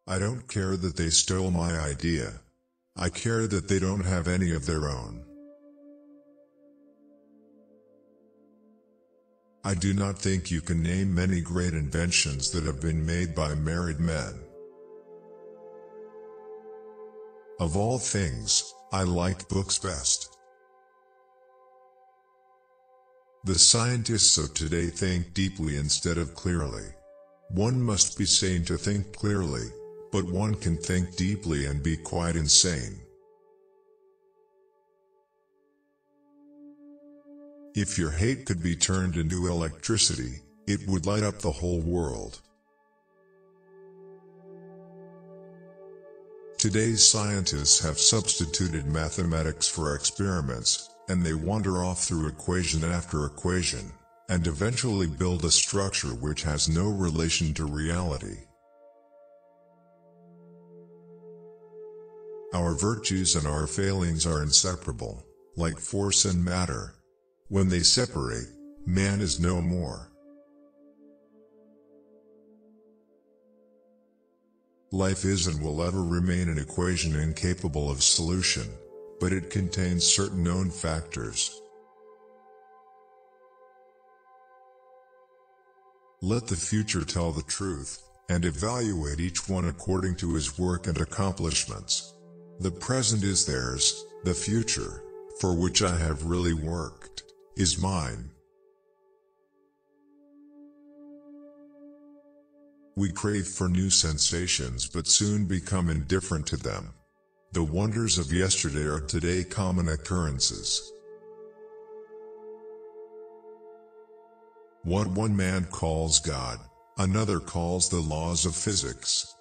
I don't care that they stole my idea. I care that they don't have any of their own. I do not think you can name many great inventions that have been made by married men. Of all things, I like books best. The scientists of today think deeply instead of clearly. One must be sane to think clearly, but one can think deeply and be quite insane. If your hate could be turned into electricity, it would light up the whole world. Today's scientists have substituted mathematics for experiments, and they wander off through equation after equation, and eventually build a structure which has no relation to reality. Our virtues and our failings are inseparable, like force and matter. When they separate, man is no more. Life is and will ever remain an equation incapable of solution, but it contains certain known factors. Let the future tell the truth, and evaluate each one according to his work and accomplishments. The present is theirs, the future, for which I have really worked, is mine. We crave for new sensations but soon become indifferent to them. The wonders of yesterday are today common occurrences. What one man calls God, another calls the laws of physics.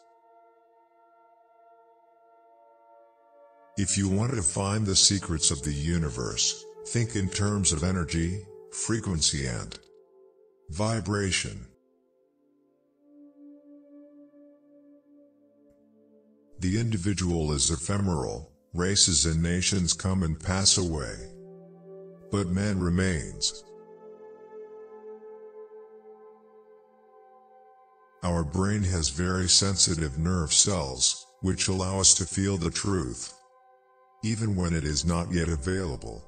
If you want to find the secrets of the universe, think in terms of energy, frequency and vibration. The individual is ephemeral, races and nations come and pass away. But man remains. Our brain has very sensitive nerve cells, which allow us to feel the truth, even when it is not yet available.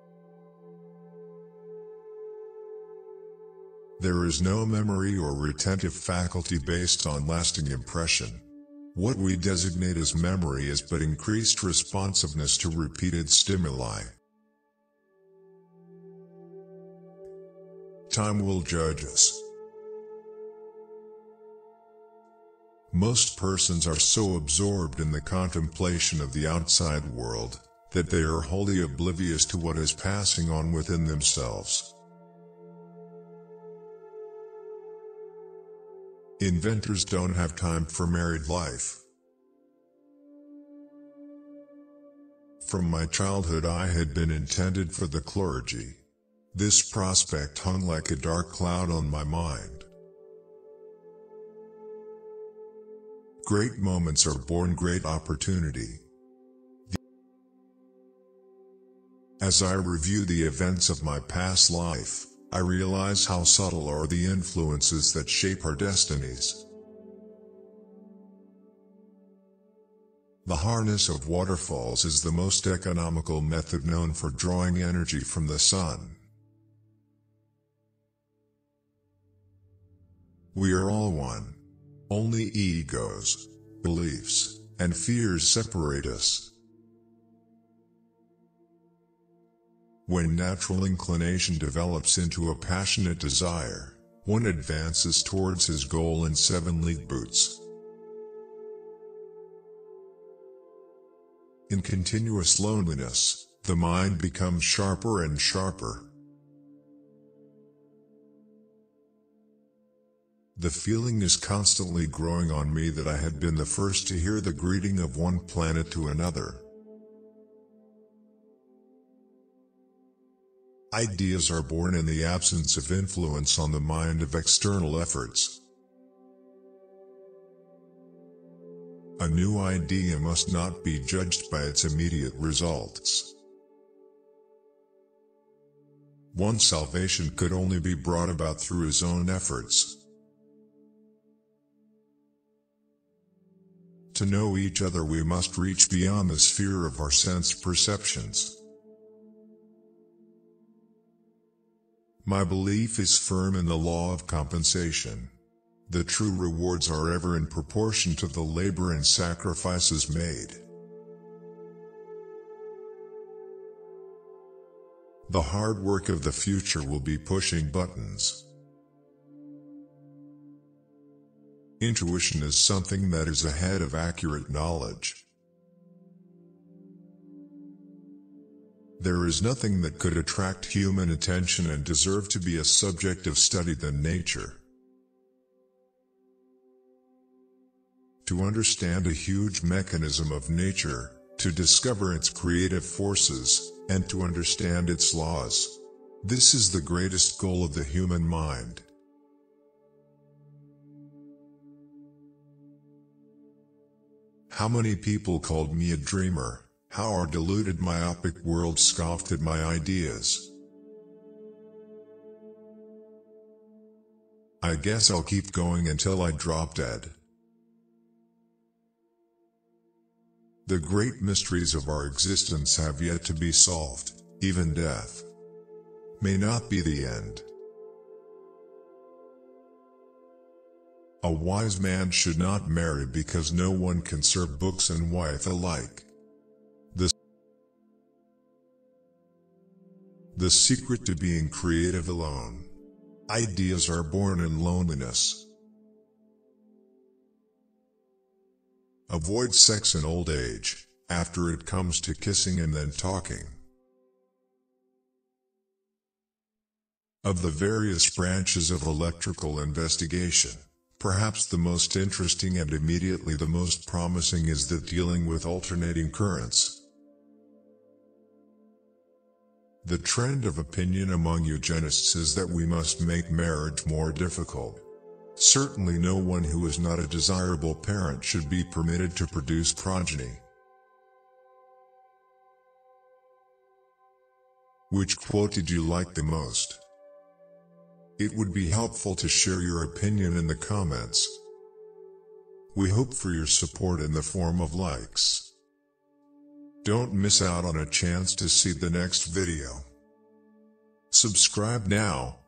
There is no memory or retentive faculty based on lasting impression. What we designate as memory is but increased responsiveness to repeated stimuli. Time will judge us. Most persons are so absorbed in the contemplation of the outside world, that they are wholly oblivious to what is passing on within themselves. Inventors don't have time for married life. From my childhood I had been intended for the clergy. This prospect hung like a dark cloud on my mind. Great moments are born great opportunity. As I review the events of my past life, I realize how subtle are the influences that shape our destinies. The harness of waterfalls is the most economical method known for drawing energy from the sun. We are all one. Only egos, beliefs, and fears separate us. When natural inclination develops into a passionate desire, one advances towards his goal in 7-league boots. In continuous loneliness, the mind becomes sharper and sharper. The feeling is constantly growing on me that I had been the first to hear the greeting of one planet to another. Ideas are born in the absence of influence on the mind of external efforts. A new idea must not be judged by its immediate results. One's salvation could only be brought about through his own efforts. To know each other we must reach beyond the sphere of our sense perceptions. My belief is firm in the law of compensation. The true rewards are ever in proportion to the labor and sacrifices made. The hard work of the future will be pushing buttons. Intuition is something that is ahead of accurate knowledge. There is nothing that could attract human attention and deserve to be a subject of study than nature. To understand a huge mechanism of nature, to discover its creative forces, and to understand its laws. This is the greatest goal of the human mind. How many people called me a dreamer? How our deluded myopic world scoffed at my ideas. I guess I'll keep going until I drop dead. The great mysteries of our existence have yet to be solved. Even death may not be the end. A wise man should not marry because no one can serve books and wife alike. The secret to being creative alone. Ideas are born in loneliness. Avoid sex in old age, after it comes to kissing and then talking. Of the various branches of electrical investigation, perhaps the most interesting and immediately the most promising is that dealing with alternating currents. The trend of opinion among eugenists is that we must make marriage more difficult. Certainly no one who is not a desirable parent should be permitted to produce progeny. Which quote did you like the most? It would be helpful to share your opinion in the comments. We hope for your support in the form of likes. Don't miss out on a chance to see the next video. Subscribe now,